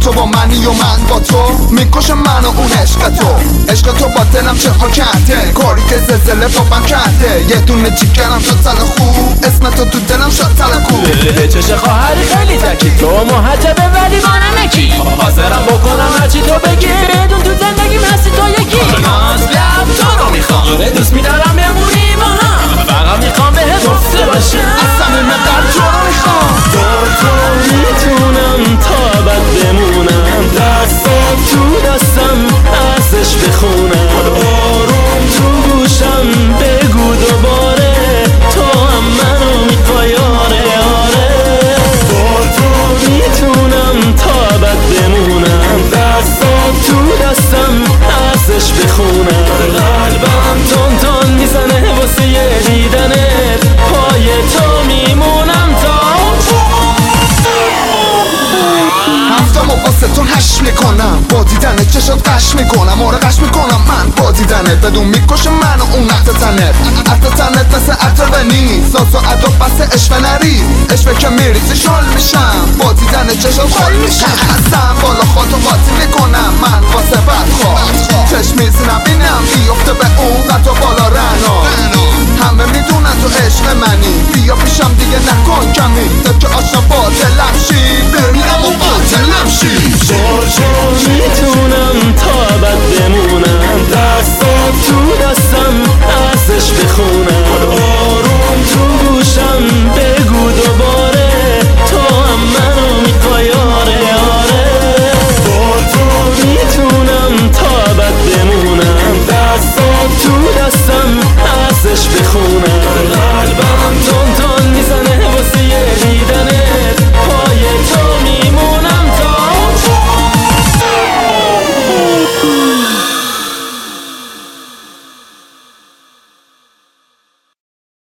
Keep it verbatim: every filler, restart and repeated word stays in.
تو با منی و من با تو میکشه من و اون عشق تو عشق تو با دلم چه ها کرده کاری که زلزله با من کرده یه دونه جیگرم شد سل خوب اسم تو تو دلم شد سل خوب چش خواهری خیلی تکی تو محجبه ولی با نمکی حاضرم بکنم هرچی تو بگی بدون تو زندگیم هستی تو یکی ناز لب تو رو میخوام آره دوست میدارم بمونی با هم فقط میخوام بهت گفته باشم از صمیم قلب تو رو میخوام با تو میتونم تا بد بمونم دستات تو دستم ازش بخونم آروم تو گوشم بگو دوباره تو هم منو میخوای آره آره با تو میتونم تا بد بمونم دستات تو دستم ازش بخونم قلبم تون تون میزنه واسه یه دیدنت پای تو میمونم تا هفتم و واسه تو هش میکنم با دیدنت چشات قش میکنم آره قش میکنم من با دیدنت بدون میکشه من و اون عطر تنت عطر تنت مثل عطر ونی ساز و عدو بس عشق نری عشق که میریزی شال میشم با دیدنت چشات خال میشم